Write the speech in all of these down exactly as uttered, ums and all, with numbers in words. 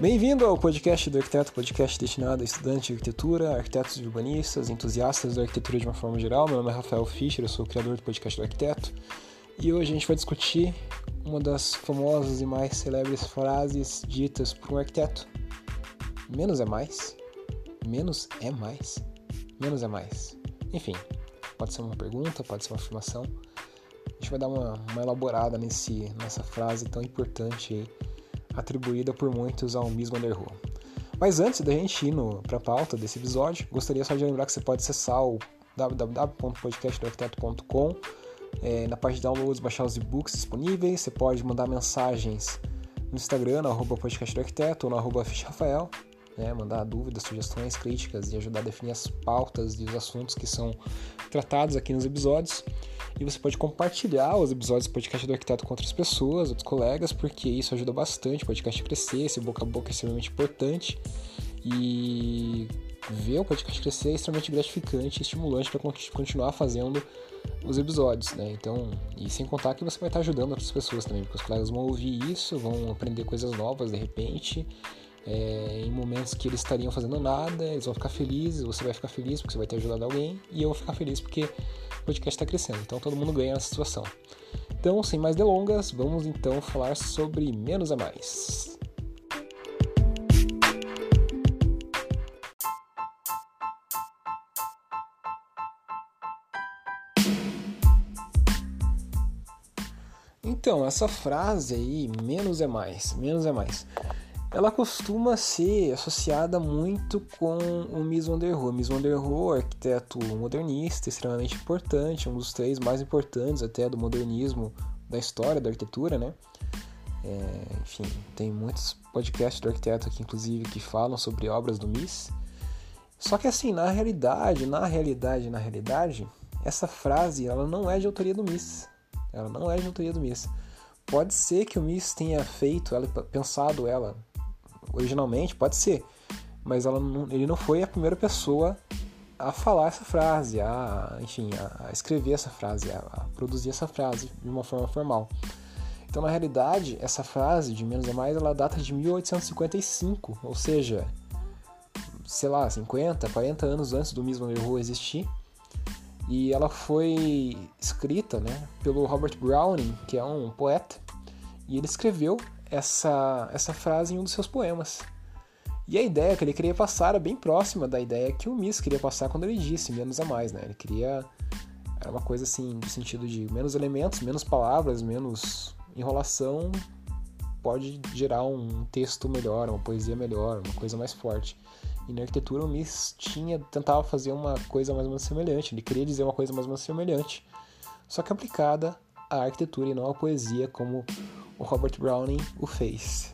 Bem-vindo ao podcast do Arquiteto, podcast destinado a estudantes de arquitetura, arquitetos e urbanistas, entusiastas da arquitetura de uma forma geral. Meu nome é Rafael Fischer, eu sou o criador do podcast do Arquiteto. E hoje a gente vai discutir uma das famosas e mais celebres frases ditas por um arquiteto. Menos é mais. Menos é mais. Menos é mais. Enfim, pode ser uma pergunta, pode ser uma afirmação. A gente vai dar uma, uma elaborada nesse, nessa frase tão importante aí, atribuída por muitos ao Mies van der Rohe. Mas antes da gente ir para a pauta desse episódio, gostaria só de lembrar que você pode acessar o w w w ponto podcast do arquiteto ponto com, é, na parte de downloads, baixar os e-books disponíveis. Você pode mandar mensagens no Instagram, no arroba podcast do arquiteto ou no arroba fichrafael, né, mandar dúvidas, sugestões, críticas e ajudar a definir as pautas e os assuntos que são tratados aqui nos episódios. E você pode compartilhar os episódios do podcast do Arquiteto com outras pessoas, outros colegas, porque isso ajuda bastante o podcast a crescer. Esse boca a boca é extremamente importante e ver o podcast crescer é extremamente gratificante e estimulante para continuar fazendo os episódios, né? Então, e sem contar que você vai estar ajudando outras pessoas também, porque os colegas vão ouvir isso, vão aprender coisas novas de repente. É, em momentos que eles estariam fazendo nada, eles vão ficar felizes, você vai ficar feliz porque você vai ter ajudado alguém, e eu vou ficar feliz porque o podcast está crescendo, então todo mundo ganha nessa situação. Então, sem mais delongas, vamos então falar sobre menos é mais. Então, essa frase aí, menos é mais, menos é mais, ela costuma ser associada muito com o Mies van der Rohe. Mies van der Rohe, arquiteto modernista, extremamente importante, um dos três mais importantes até do modernismo da história da arquitetura, né? É, enfim, tem muitos podcasts do arquiteto aqui, inclusive, que falam sobre obras do Mies. Só que assim, na realidade, na realidade, na realidade, essa frase, ela não é de autoria do Mies. Ela não é de autoria do Mies. Pode ser que o Mies tenha feito ela, pensado ela originalmente, pode ser, mas ela não, ele não foi a primeira pessoa a falar essa frase, a, enfim, a, a escrever essa frase, a, a produzir essa frase de uma forma formal. Então, na realidade, essa frase de menos é mais, ela data de mil oitocentos e cinquenta e cinco, ou seja, sei lá, cinquenta, quarenta anos antes do Mies van der Rohe existir, e ela foi escrita, né, pelo Robert Browning, que é um poeta, e ele escreveu essa, essa frase em um dos seus poemas. E a ideia que ele queria passar era bem próxima da ideia que o Mies queria passar quando ele disse menos é mais, né? Ele queria... Era uma coisa assim, no sentido de menos elementos, menos palavras, menos enrolação, pode gerar um texto melhor, uma poesia melhor, uma coisa mais forte. E na arquitetura o Mies tinha, tentava fazer uma coisa mais ou menos semelhante, ele queria dizer uma coisa mais ou menos semelhante, só que aplicada à arquitetura e não à poesia, como o Robert Browning o fez.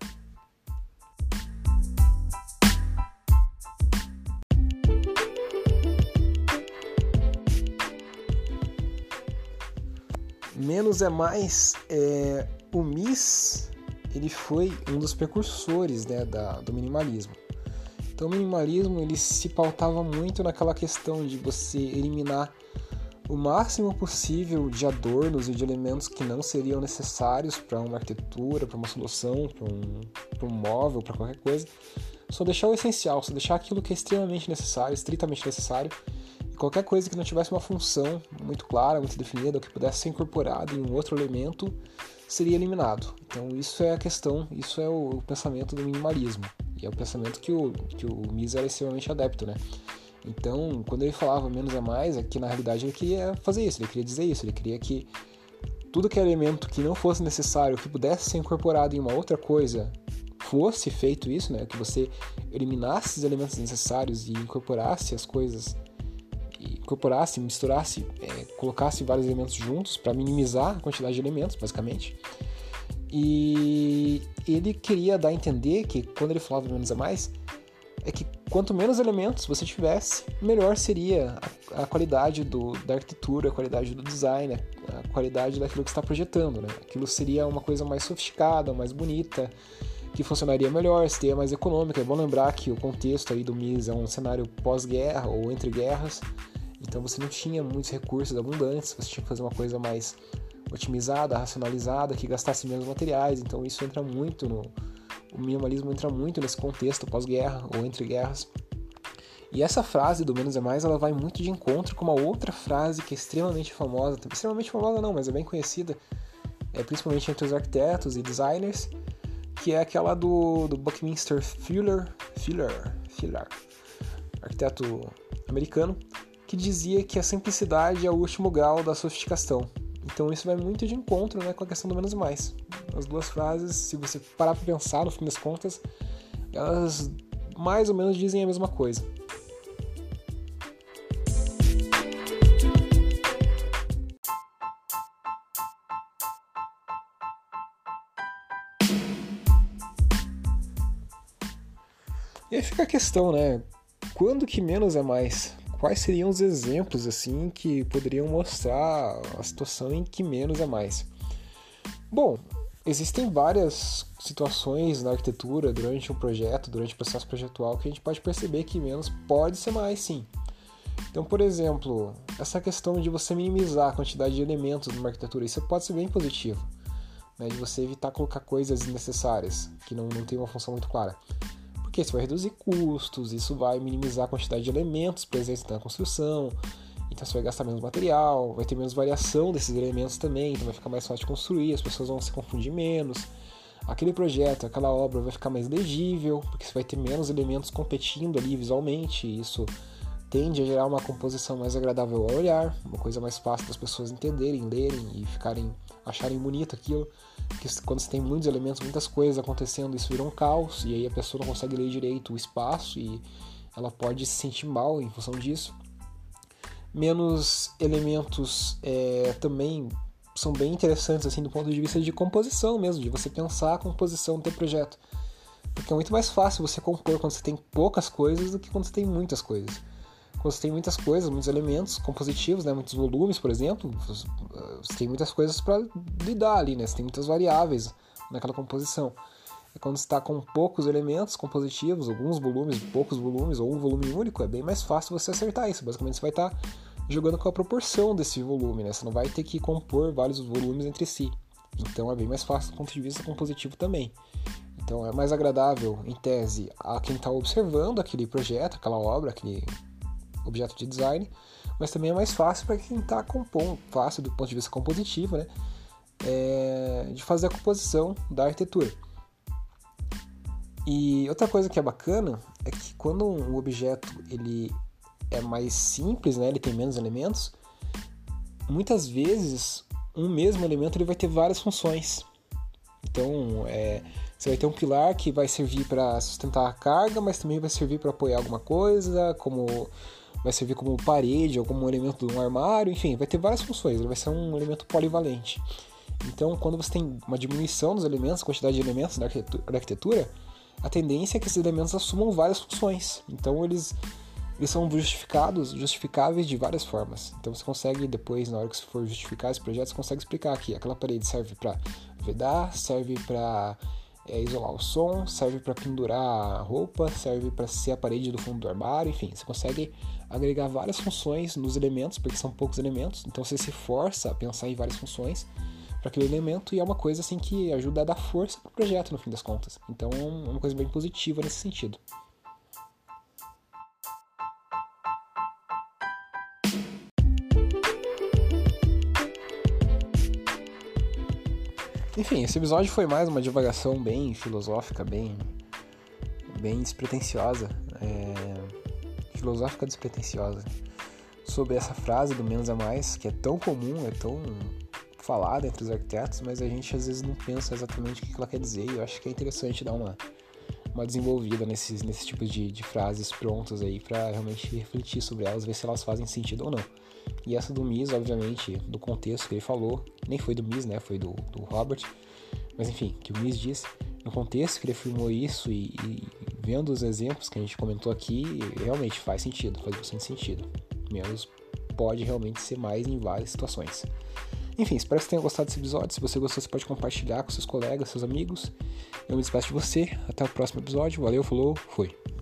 Menos é mais, é, o Mies, ele foi um dos precursores, né, da, do minimalismo. Então o minimalismo ele se pautava muito naquela questão de você eliminar o máximo possível de adornos e de elementos que não seriam necessários para uma arquitetura, para uma solução, para um, para um móvel, para qualquer coisa. Só deixar o essencial, só deixar aquilo que é extremamente necessário, estritamente necessário, e qualquer coisa que não tivesse uma função muito clara, muito definida, ou que pudesse ser incorporado em um outro elemento, seria eliminado. Então isso é a questão, isso é o pensamento do minimalismo, e é o pensamento que o, que o Mies era extremamente adepto, né? Então, quando ele falava menos é mais, é que na realidade ele queria fazer isso, ele queria dizer isso, ele queria que tudo que é elemento que não fosse necessário, que pudesse ser incorporado em uma outra coisa, fosse feito isso, né? Que você eliminasse os elementos necessários e incorporasse as coisas, e incorporasse, misturasse, é, colocasse vários elementos juntos para minimizar a quantidade de elementos, basicamente. E ele queria dar a entender que quando ele falava menos é mais, é que quanto menos elementos você tivesse, melhor seria a, a qualidade do, da arquitetura, a qualidade do design, a qualidade daquilo que você está projetando, né? Aquilo seria uma coisa mais sofisticada, mais bonita, que funcionaria melhor, seria mais econômica. É bom lembrar que o contexto aí do Mies é um cenário pós-guerra ou entre guerras, então você não tinha muitos recursos abundantes, você tinha que fazer uma coisa mais otimizada, racionalizada, que gastasse menos materiais, então isso entra muito no, O minimalismo entra muito nesse contexto pós-guerra ou entre guerras. E essa frase do menos é mais, ela vai muito de encontro com uma outra frase que é extremamente famosa, extremamente famosa não, mas é bem conhecida, é, principalmente entre os arquitetos e designers, que é aquela do, do Buckminster Fuller, Fuller, Fuller, arquiteto americano, que dizia que a simplicidade é o último grau da sofisticação. Então isso vai muito de encontro, né, com a questão do menos e mais. As duas frases, se você parar para pensar, no fim das contas, elas mais ou menos dizem a mesma coisa. E aí fica a questão, né? Quando que menos é mais? Quais seriam os exemplos, assim, que poderiam mostrar a situação em que menos é mais? Bom, existem várias situações na arquitetura, durante um projeto, durante o processo projetual, que a gente pode perceber que menos pode ser mais, sim. Então, por exemplo, essa questão de você minimizar a quantidade de elementos numa arquitetura, isso pode ser bem positivo, né? De você evitar colocar coisas desnecessárias, que não, não tem uma função muito clara. Porque isso vai reduzir custos, isso vai minimizar a quantidade de elementos presentes na construção, então você vai gastar menos material, vai ter menos variação desses elementos também, então vai ficar mais fácil de construir, as pessoas vão se confundir menos. Aquele projeto, aquela obra vai ficar mais legível, porque você vai ter menos elementos competindo ali visualmente, e isso tende a gerar uma composição mais agradável ao olhar, uma coisa mais fácil das pessoas entenderem, lerem e ficarem, acharem bonito aquilo. Porque quando você tem muitos elementos, muitas coisas acontecendo, isso vira um caos, e aí a pessoa não consegue ler direito o espaço e ela pode se sentir mal em função disso. Menos elementos é, também são bem interessantes assim, do ponto de vista de composição mesmo, de você pensar a composição do teu projeto. Porque é muito mais fácil você compor quando você tem poucas coisas do que quando você tem muitas coisas. Quando você tem muitas coisas, muitos elementos compositivos, né, muitos volumes, por exemplo, você tem muitas coisas para lidar ali, né, você tem muitas variáveis naquela composição. E quando você está com poucos elementos compositivos, alguns volumes, poucos volumes, ou um volume único, é bem mais fácil você acertar isso. Basicamente você vai estar tá jogando com a proporção desse volume, né, você não vai ter que compor vários volumes entre si. Então é bem mais fácil do ponto de vista compositivo também. Então é mais agradável, em tese, a quem está observando aquele projeto, aquela obra, aquele objeto de design, mas também é mais fácil para quem está compondo, fácil do ponto de vista compositivo, né, é, de fazer a composição da arquitetura. E outra coisa que é bacana é que quando um objeto ele é mais simples, né, ele tem menos elementos, muitas vezes um mesmo elemento ele vai ter várias funções. Então, é, você vai ter um pilar que vai servir para sustentar a carga, mas também vai servir para apoiar alguma coisa, como vai servir como parede ou como um elemento de um armário, enfim, vai ter várias funções, ele vai ser um elemento polivalente. Então, quando você tem uma diminuição dos elementos, quantidade de elementos da arquitetura, a tendência é que esses elementos assumam várias funções. Então, eles, eles são justificados, justificáveis de várias formas. Então, você consegue, depois, na hora que você for justificar esse projeto, você consegue explicar que aquela parede serve para vedar, serve para é, isolar o som, serve para pendurar a roupa, serve para ser a parede do fundo do armário, enfim, você consegue agregar várias funções nos elementos, porque são poucos elementos, então você se força a pensar em várias funções para aquele elemento e é uma coisa assim que ajuda a dar força para o projeto no fim das contas. Então é uma coisa bem positiva nesse sentido. Enfim, esse episódio foi mais uma divagação bem filosófica, bem, bem despretensiosa, é, filosófica despretensiosa, sobre essa frase do menos é mais, que é tão comum, é tão falada entre os arquitetos, mas a gente às vezes não pensa exatamente o que ela quer dizer, e eu acho que é interessante dar uma, uma desenvolvida nesses, nesses tipos de, de frases prontas aí, para realmente refletir sobre elas, ver se elas fazem sentido ou não. E essa do Mies, obviamente, do contexto que ele falou, nem foi do Mies, né, foi do, do Robert, mas enfim, que o Mies disse, no contexto que ele afirmou isso e, e vendo os exemplos que a gente comentou aqui, realmente faz sentido, faz bastante sentido. Menos pode realmente ser mais em várias situações. Enfim, espero que você tenha gostado desse episódio. Se você gostou, você pode compartilhar com seus colegas, seus amigos. Eu me despeço de você. Até o próximo episódio. Valeu, falou, fui.